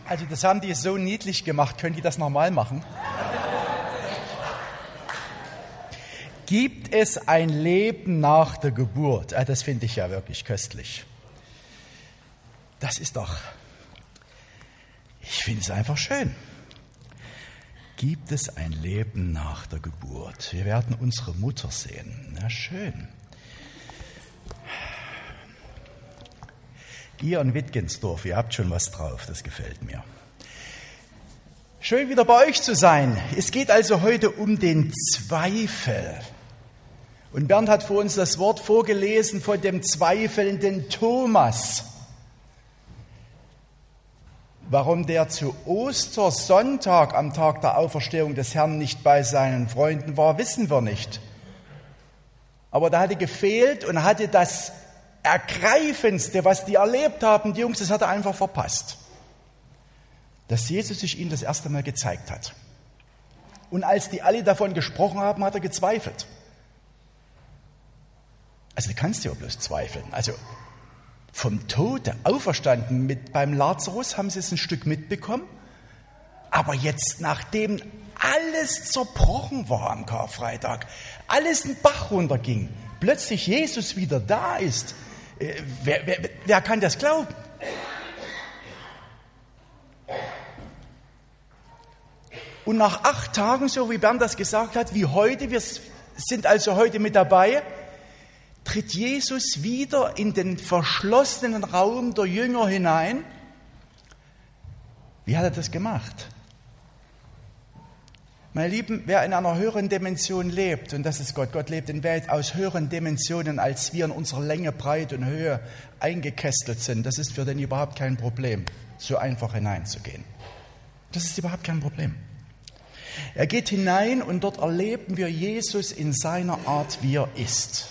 Also das haben die so niedlich gemacht. Können die das nochmal machen? Gibt es ein Leben nach der Geburt? Das finde ich ja wirklich köstlich. Das ist doch, ich finde es einfach schön. Gibt es ein Leben nach der Geburt? Wir werden unsere Mutter sehen. Na schön. Ihr in Wittgensdorf, ihr habt schon was drauf, das gefällt mir. Schön wieder bei euch zu sein. Es geht also heute um den Zweifel. Und Bernd hat vor uns das Wort vorgelesen von dem zweifelnden Thomas. Warum der zu Ostersonntag am Tag der Auferstehung des Herrn nicht bei seinen Freunden war, wissen wir nicht. Aber da hatte gefehlt und hatte das Ergreifendste, was die erlebt haben, die Jungs, das hat er einfach verpasst. Dass Jesus sich ihnen das erste Mal gezeigt hat. Und als die alle davon gesprochen haben, hat er gezweifelt. Also du kannst ja bloß zweifeln. Also vom Tode auferstanden beim Lazarus haben sie es ein Stück mitbekommen. Aber jetzt, nachdem alles zerbrochen war am Karfreitag, alles den Bach runterging, plötzlich Jesus wieder da ist, wer kann das glauben? Und nach 8 Tagen, so wie Bernd das gesagt hat, wie heute, wir sind also heute mit dabei, tritt Jesus wieder in den verschlossenen Raum der Jünger hinein. Wie hat er das gemacht? Meine Lieben, wer in einer höheren Dimension lebt, und das ist Gott, Gott lebt in weitaus höheren Dimensionen, als wir in unserer Länge, Breite und Höhe eingekästelt sind, das ist für den überhaupt kein Problem, so einfach hineinzugehen. Das ist überhaupt kein Problem. Er geht hinein und dort erleben wir Jesus in seiner Art, wie er ist.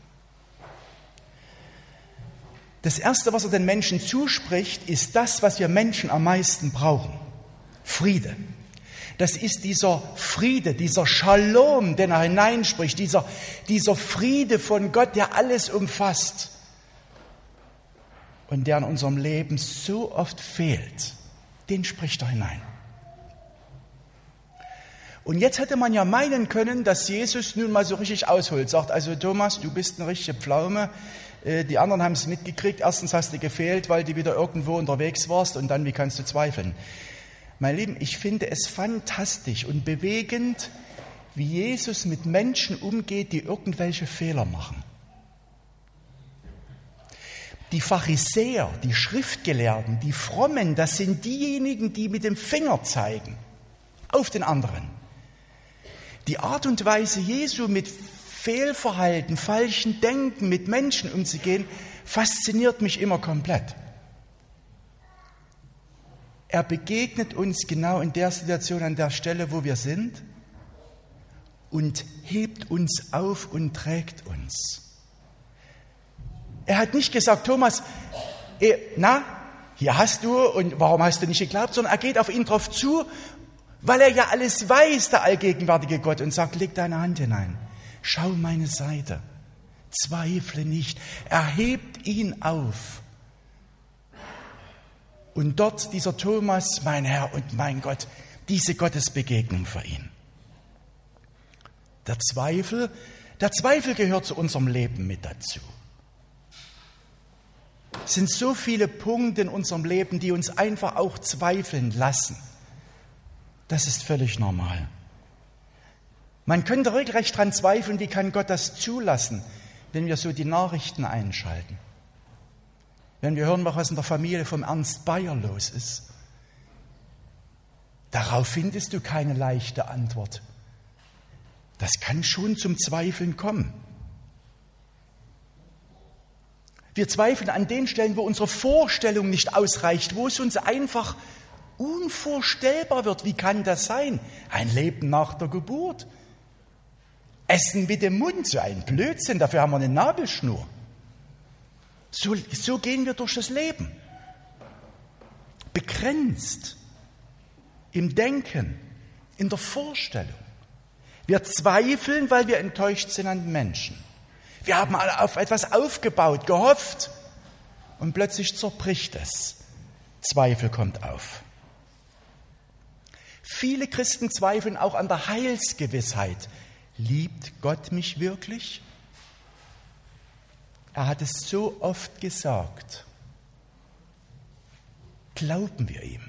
Das Erste, was er den Menschen zuspricht, ist das, was wir Menschen am meisten brauchen. Friede. Das ist dieser Friede, dieser Shalom, den er hineinspricht, dieser Friede von Gott, der alles umfasst und der in unserem Leben so oft fehlt. Den spricht er hinein. Und jetzt hätte man ja meinen können, dass Jesus nun mal so richtig ausholt, sagt, also Thomas, du bist eine richtige Pflaume, die anderen haben es mitgekriegt, erstens hast du gefehlt, weil du wieder irgendwo unterwegs warst und dann, wie kannst du zweifeln? Meine Lieben, ich finde es fantastisch und bewegend, wie Jesus mit Menschen umgeht, die irgendwelche Fehler machen. Die Pharisäer, die Schriftgelehrten, die Frommen, das sind diejenigen, die mit dem Finger zeigen auf den anderen. Die Art und Weise Jesu mit Fehlverhalten, falschen Denken, mit Menschen umzugehen, fasziniert mich immer komplett. Er begegnet uns genau in der Situation, an der Stelle, wo wir sind und hebt uns auf und trägt uns. Er hat nicht gesagt, Thomas, hier hast du und warum hast du nicht geglaubt, sondern er geht auf ihn drauf zu, weil er ja alles weiß, der allgegenwärtige Gott, und sagt, leg deine Hand hinein, schau meine Seite, zweifle nicht, er hebt ihn auf. Und dort dieser Thomas, mein Herr und mein Gott, diese Gottesbegegnung für ihn. Der Zweifel gehört zu unserem Leben mit dazu. Es sind so viele Punkte in unserem Leben, die uns einfach auch zweifeln lassen. Das ist völlig normal. Man könnte regelrecht daran zweifeln, wie kann Gott das zulassen, wenn wir so die Nachrichten einschalten. Wenn wir hören, was in der Familie vom Ernst Bayer los ist. Darauf findest du keine leichte Antwort. Das kann schon zum Zweifeln kommen. Wir zweifeln an den Stellen, wo unsere Vorstellung nicht ausreicht, wo es uns einfach unvorstellbar wird. Wie kann das sein? Ein Leben nach der Geburt. Essen mit dem Mund, so ein Blödsinn, dafür haben wir eine Nabelschnur. So gehen wir durch das Leben. Begrenzt im Denken, in der Vorstellung. Wir zweifeln, weil wir enttäuscht sind an den Menschen. Wir haben auf etwas aufgebaut, gehofft und plötzlich zerbricht es. Zweifel kommt auf. Viele Christen zweifeln auch an der Heilsgewissheit. Liebt Gott mich wirklich? Er hat es so oft gesagt. Glauben wir ihm?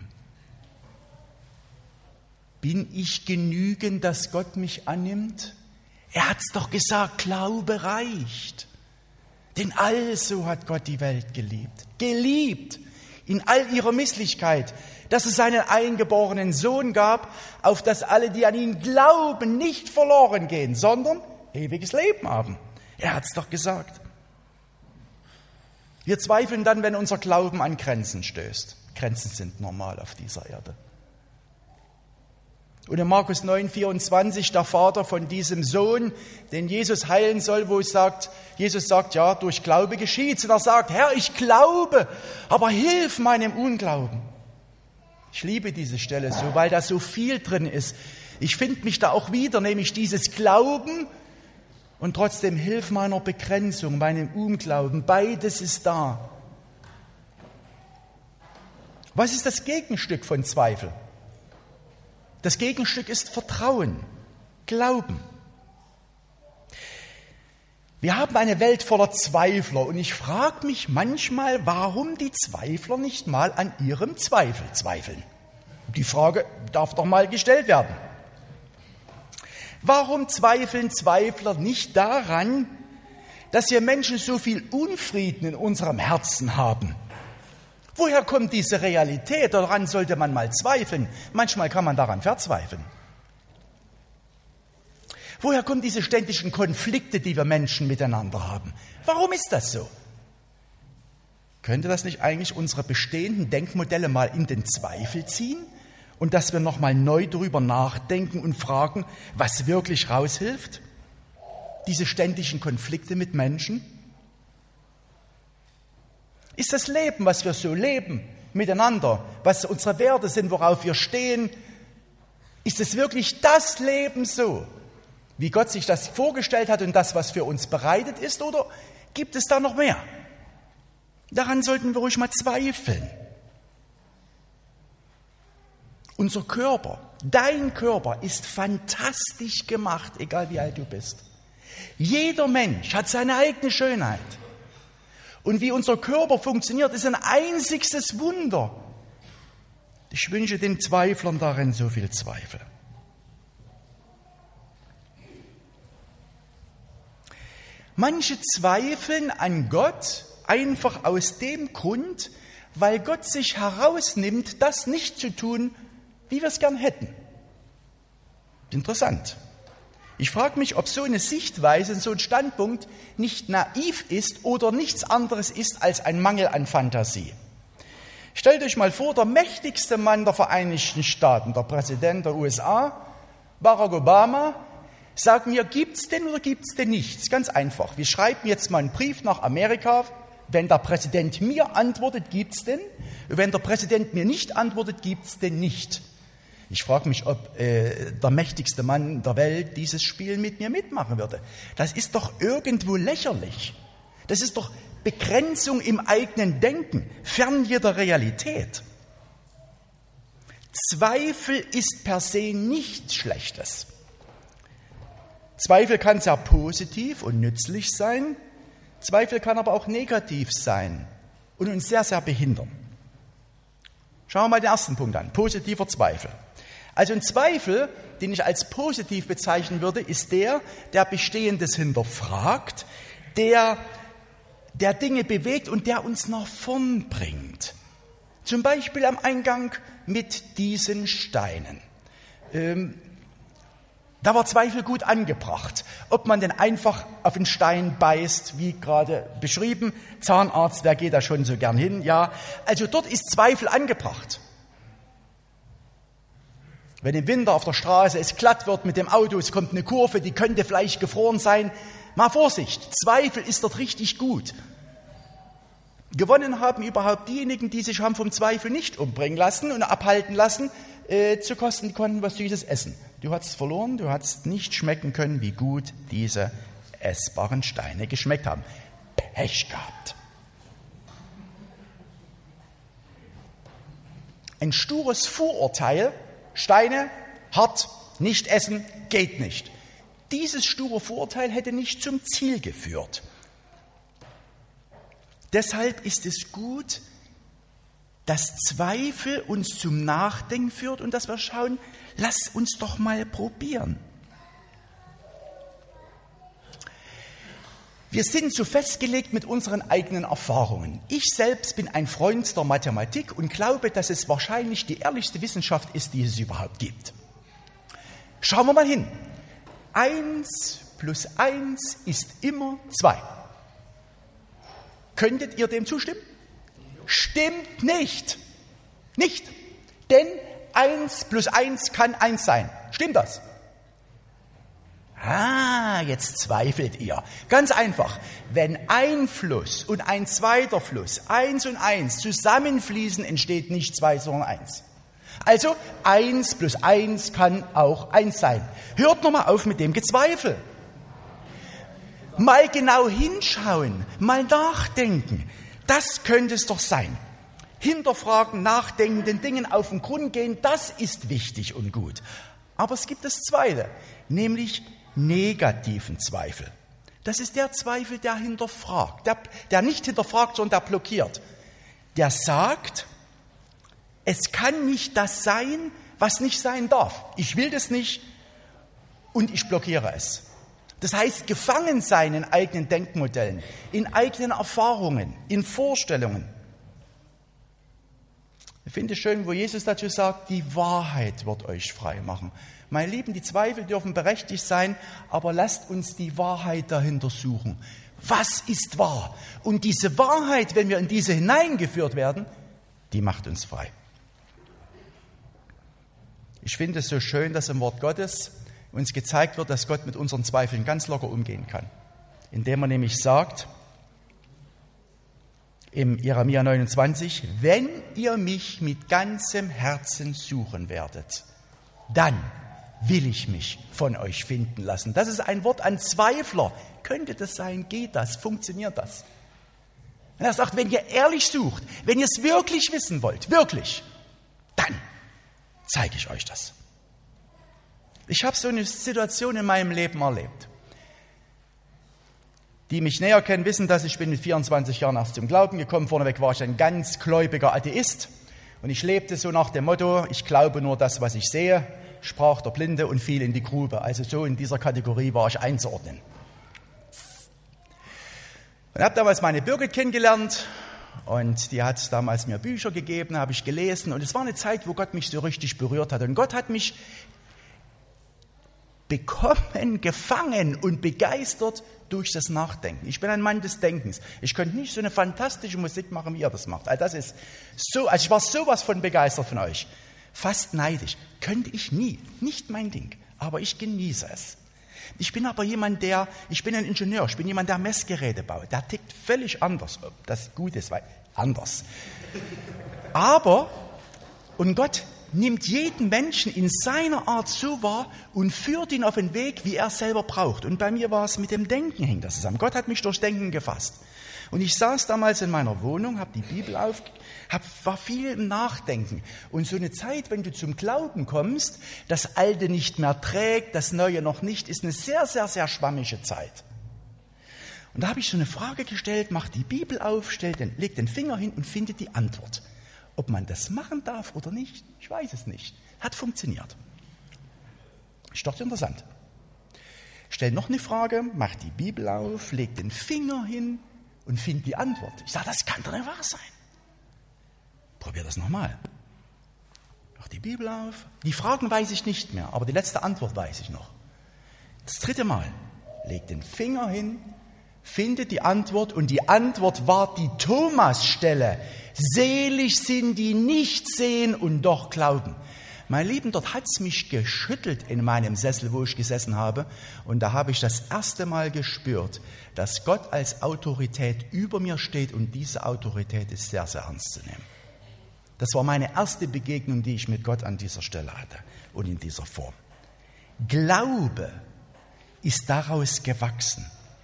Bin ich genügend, dass Gott mich annimmt? Er hat es doch gesagt, Glaube reicht. Denn also hat Gott die Welt geliebt in all ihrer Misslichkeit, dass es seinen eingeborenen Sohn gab, auf dass alle, die an ihn glauben, nicht verloren gehen, sondern ewiges Leben haben. Er hat es doch gesagt. Wir zweifeln dann, wenn unser Glauben an Grenzen stößt. Grenzen sind normal auf dieser Erde. Und in Markus 9,24, der Vater von diesem Sohn, den Jesus heilen soll, wo Jesus sagt, ja, durch Glaube geschieht's. Und er sagt, Herr, ich glaube, aber hilf meinem Unglauben. Ich liebe diese Stelle so, weil da so viel drin ist. Ich finde mich da auch wieder, nämlich dieses Glauben und trotzdem hilf meiner Begrenzung, meinem Unglauben. Beides ist da. Was ist das Gegenstück von Zweifel? Das Gegenstück ist Vertrauen, Glauben. Wir haben eine Welt voller Zweifler und ich frage mich manchmal, warum die Zweifler nicht mal an ihrem Zweifel zweifeln. Die Frage darf doch mal gestellt werden. Warum zweifeln Zweifler nicht daran, dass wir Menschen so viel Unfrieden in unserem Herzen haben? Woher kommt diese Realität? Daran sollte man mal zweifeln. Manchmal kann man daran verzweifeln. Woher kommen diese ständigen Konflikte, die wir Menschen miteinander haben? Warum ist das so? Könnte das nicht eigentlich unsere bestehenden Denkmodelle mal in den Zweifel ziehen? Und dass wir nochmal neu darüber nachdenken und fragen, was wirklich raushilft? Diese ständigen Konflikte mit Menschen? Ist das Leben, was wir so leben, miteinander, was unsere Werte sind, worauf wir stehen, ist es wirklich das Leben so, wie Gott sich das vorgestellt hat und das, was für uns bereitet ist, oder gibt es da noch mehr? Daran sollten wir ruhig mal zweifeln. Unser Körper, dein Körper ist fantastisch gemacht, egal wie alt du bist. Jeder Mensch hat seine eigene Schönheit. Und wie unser Körper funktioniert, ist ein einziges Wunder. Ich wünsche den Zweiflern darin so viel Zweifel. Manche zweifeln an Gott einfach aus dem Grund, weil Gott sich herausnimmt, das nicht zu tun, wie wir es gern hätten. Interessant. Ich frage mich, ob so eine Sichtweise, so ein Standpunkt nicht naiv ist oder nichts anderes ist als ein Mangel an Fantasie. Stellt euch mal vor, der mächtigste Mann der Vereinigten Staaten, der Präsident der USA, Barack Obama, sagt mir, gibt's denn oder gibt's denn nichts? Ganz einfach. Wir schreiben jetzt mal einen Brief nach Amerika. Wenn der Präsident mir antwortet, gibt's denn? Wenn der Präsident mir nicht antwortet, gibt's denn nicht? Ich frage mich, ob der mächtigste Mann der Welt dieses Spiel mit mir mitmachen würde. Das ist doch irgendwo lächerlich. Das ist doch Begrenzung im eigenen Denken, fern jeder Realität. Zweifel ist per se nichts Schlechtes. Zweifel kann sehr positiv und nützlich sein. Zweifel kann aber auch negativ sein und uns sehr, sehr behindern. Schauen wir mal den ersten Punkt an, positiver Zweifel. Also ein Zweifel, den ich als positiv bezeichnen würde, ist der Bestehendes hinterfragt, der Dinge bewegt und der uns nach vorn bringt. Zum Beispiel am Eingang mit diesen Steinen. Da war Zweifel gut angebracht. Ob man denn einfach auf den Stein beißt, wie gerade beschrieben, Zahnarzt, wer geht da schon so gern hin? Ja, also dort ist Zweifel angebracht. Wenn im Winter auf der Straße es glatt wird mit dem Auto, es kommt eine Kurve, die könnte vielleicht gefroren sein, mal Vorsicht, Zweifel ist dort richtig gut. Gewonnen haben überhaupt diejenigen, die sich haben vom Zweifel nicht umbringen lassen und abhalten lassen, zu Kosten, die konnten was Süßes essen. Du hattest verloren, du hattest nicht schmecken können, wie gut diese essbaren Steine geschmeckt haben. Pech gehabt. Ein stures Vorurteil Steine, hart, nicht essen, geht nicht. Dieses sture Vorurteil hätte nicht zum Ziel geführt. Deshalb ist es gut, dass Zweifel uns zum Nachdenken führt und dass wir schauen, lass uns doch mal probieren. Wir sind so festgelegt mit unseren eigenen Erfahrungen. Ich selbst bin ein Freund der Mathematik und glaube, dass es wahrscheinlich die ehrlichste Wissenschaft ist, die es überhaupt gibt. Schauen wir mal hin. 1 plus 1 ist immer 2. Könntet ihr dem zustimmen? Stimmt nicht. Nicht. Denn 1 plus 1 kann 1 sein. Stimmt das? Jetzt zweifelt ihr. Ganz einfach. Wenn ein Fluss und ein zweiter Fluss, 1 und 1, zusammenfließen, entsteht nicht 2, sondern 1. Also 1 plus 1 kann auch 1 sein. Hört nochmal auf mit dem Gezweifel. Mal genau hinschauen, mal nachdenken. Das könnte es doch sein. Hinterfragen, nachdenken, den Dingen auf den Grund gehen, das ist wichtig und gut. Aber es gibt das Zweite, nämlich negativen Zweifel. Das ist der Zweifel, der hinterfragt, der nicht hinterfragt, sondern der blockiert. Der sagt, es kann nicht das sein, was nicht sein darf. Ich will das nicht und ich blockiere es. Das heißt, gefangen sein in eigenen Denkmodellen, in eigenen Erfahrungen, in Vorstellungen. Ich finde es schön, wo Jesus dazu sagt, die Wahrheit wird euch frei machen. Meine Lieben, die Zweifel dürfen berechtigt sein, aber lasst uns die Wahrheit dahinter suchen. Was ist wahr? Und diese Wahrheit, wenn wir in diese hineingeführt werden, die macht uns frei. Ich finde es so schön, dass im Wort Gottes uns gezeigt wird, dass Gott mit unseren Zweifeln ganz locker umgehen kann. Indem er nämlich sagt, im Jeremia 29, wenn ihr mich mit ganzem Herzen suchen werdet, dann will ich mich von euch finden lassen. Das ist ein Wort an Zweifler. Könnte das sein? Geht das? Funktioniert das? Und er sagt, wenn ihr ehrlich sucht, wenn ihr es wirklich wissen wollt, wirklich, dann zeige ich euch das. Ich habe so eine Situation in meinem Leben erlebt. Die mich näher kennen, wissen, dass ich bin mit 24 Jahren erst zum Glauben gekommen. Vorneweg war ich ein ganz gläubiger Atheist. Und ich lebte so nach dem Motto, ich glaube nur das, was ich sehe, sprach der Blinde und fiel in die Grube. Also so in dieser Kategorie war ich einzuordnen. Und habe damals meine Birgit kennengelernt und die hat damals mir Bücher gegeben, habe ich gelesen. Und es war eine Zeit, wo Gott mich so richtig berührt hat. Und Gott hat mich bekommen, gefangen und begeistert durch das Nachdenken. Ich bin ein Mann des Denkens. Ich könnte nicht so eine fantastische Musik machen, wie ihr das macht. Also das ist so, also ich war sowas von begeistert von euch. Fast neidisch. Könnte ich nie. Nicht mein Ding. Aber ich genieße es. Ich bin aber jemand, ich bin ein Ingenieur, ich bin jemand, der Messgeräte baut. Der tickt völlig anders. Ob das gut ist, weil anders. Aber, und Gott nimmt jeden Menschen in seiner Art so wahr und führt ihn auf den Weg, wie er selber braucht. Und bei mir war es mit dem Denken, hing das zusammen. Gott hat mich durch Denken gefasst. Und ich saß damals in meiner Wohnung, habe die Bibel war viel im Nachdenken. Und so eine Zeit, wenn du zum Glauben kommst, das Alte nicht mehr trägt, das Neue noch nicht, ist eine sehr, sehr, sehr schwammige Zeit. Und da habe ich so eine Frage gestellt, mach die Bibel auf, leg den Finger hin und finde die Antwort. Ob man das machen darf oder nicht, ich weiß es nicht. Hat funktioniert. Ist doch interessant. Stell noch eine Frage, mach die Bibel auf, leg den Finger hin und find die Antwort. Ich sage, das kann doch nicht wahr sein. Probier das nochmal. Mach die Bibel auf. Die Fragen weiß ich nicht mehr, aber die letzte Antwort weiß ich noch. Das dritte Mal, leg den Finger hin, finde die Antwort und die Antwort war die Thomasstelle. Selig sind die nicht sehen und doch glauben. Mein Lieben, dort hat's mich geschüttelt in meinem Sessel, wo ich gesessen habe. Und da habe ich das erste Mal gespürt, dass Gott als Autorität über mir steht und diese Autorität ist sehr, sehr ernst zu nehmen. Das war meine erste Begegnung, die ich mit Gott an dieser Stelle hatte und in dieser Form. Glaube ist daraus gewachsen.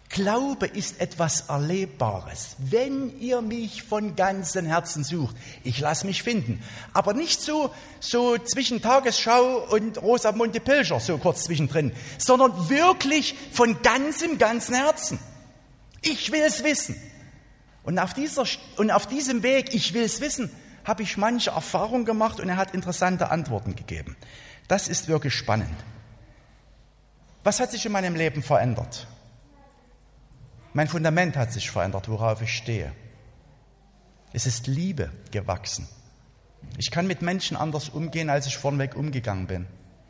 Glaube ist etwas Erlebbares. Wenn ihr mich von ganzem Herzen sucht, ich lasse mich finden. Aber nicht so zwischen Tagesschau und Rosamunde Pilcher, so kurz zwischendrin, sondern wirklich von ganzem Herzen. Ich will es wissen. Und auf diesem Weg, ich will es wissen, habe ich manche Erfahrung gemacht und er hat interessante Antworten gegeben. Das ist wirklich spannend. Was hat sich in meinem Leben verändert? Mein Fundament hat sich verändert, worauf ich stehe. Es ist Liebe gewachsen. Ich kann mit Menschen anders umgehen, als ich vornweg umgegangen bin.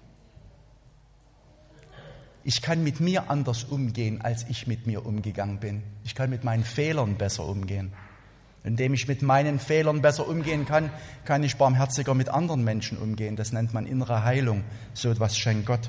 Ich kann mit mir anders umgehen, als ich mit mir umgegangen bin. Ich kann mit meinen Fehlern besser umgehen. Indem ich mit meinen Fehlern besser umgehen kann, kann ich barmherziger mit anderen Menschen umgehen. Das nennt man innere Heilung. So etwas schenkt Gott.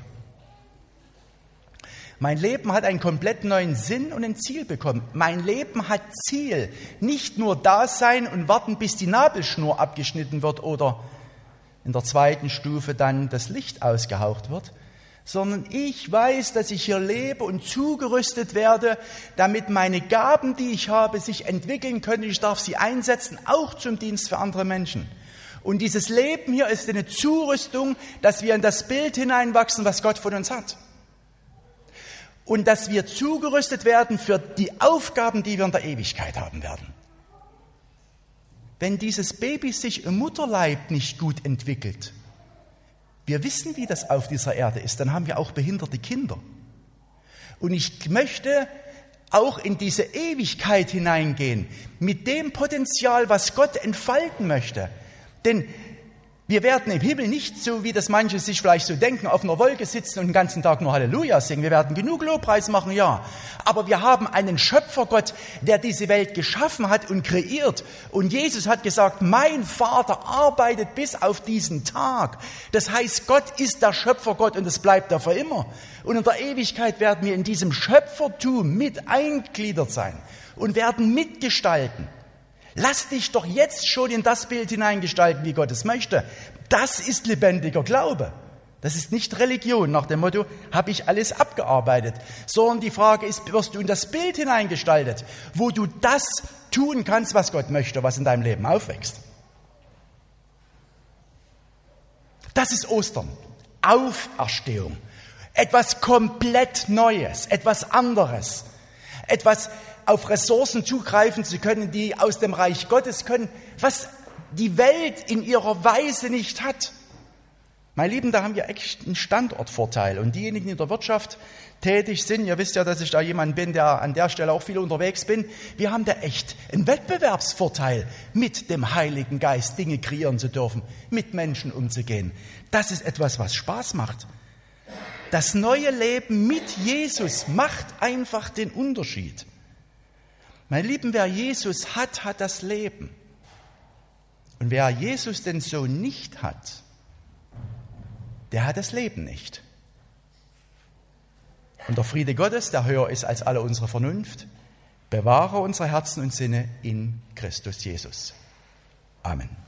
Mein Leben hat einen komplett neuen Sinn und ein Ziel bekommen. Mein Leben hat Ziel. Nicht nur da sein und warten, bis die Nabelschnur abgeschnitten wird oder in der zweiten Stufe dann das Licht ausgehaucht wird, sondern ich weiß, dass ich hier lebe und zugerüstet werde, damit meine Gaben, die ich habe, sich entwickeln können. Ich darf sie einsetzen, auch zum Dienst für andere Menschen. Und dieses Leben hier ist eine Zurüstung, dass wir in das Bild hineinwachsen, was Gott von uns hat. Und dass wir zugerüstet werden für die Aufgaben, die wir in der Ewigkeit haben werden. Wenn dieses Baby sich im Mutterleib nicht gut entwickelt, wir wissen, wie das auf dieser Erde ist, dann haben wir auch behinderte Kinder. Und ich möchte auch in diese Ewigkeit hineingehen, mit dem Potenzial, was Gott entfalten möchte. Denn wir werden im Himmel nicht, so wie das manche sich vielleicht so denken, auf einer Wolke sitzen und den ganzen Tag nur Halleluja singen. Wir werden genug Lobpreis machen, ja. Aber wir haben einen Schöpfergott, der diese Welt geschaffen hat und kreiert. Und Jesus hat gesagt, mein Vater arbeitet bis auf diesen Tag. Das heißt, Gott ist der Schöpfergott und es bleibt er für immer. Und in der Ewigkeit werden wir in diesem Schöpfertum mit eingliedert sein und werden mitgestalten. Lass dich doch jetzt schon in das Bild hineingestalten, wie Gott es möchte. Das ist lebendiger Glaube. Das ist nicht Religion nach dem Motto, habe ich alles abgearbeitet. Sondern die Frage ist, wirst du in das Bild hineingestaltet, wo du das tun kannst, was Gott möchte, was in deinem Leben aufwächst. Das ist Ostern. Auferstehung. Etwas komplett Neues, etwas anderes. Etwas auf Ressourcen zugreifen zu können, die aus dem Reich Gottes können, was die Welt in ihrer Weise nicht hat. Meine Lieben, da haben wir echt einen Standortvorteil. Und diejenigen, die in der Wirtschaft tätig sind, ihr wisst ja, dass ich da jemand bin, der an der Stelle auch viel unterwegs bin, wir haben da echt einen Wettbewerbsvorteil, mit dem Heiligen Geist Dinge kreieren zu dürfen, mit Menschen umzugehen. Das ist etwas, was Spaß macht. Das neue Leben mit Jesus macht einfach den Unterschied. Meine Lieben, wer Jesus hat, hat das Leben. Und wer Jesus denn so nicht hat, der hat das Leben nicht. Und der Friede Gottes, der höher ist als alle unsere Vernunft, bewahre unsere Herzen und Sinne in Christus Jesus. Amen.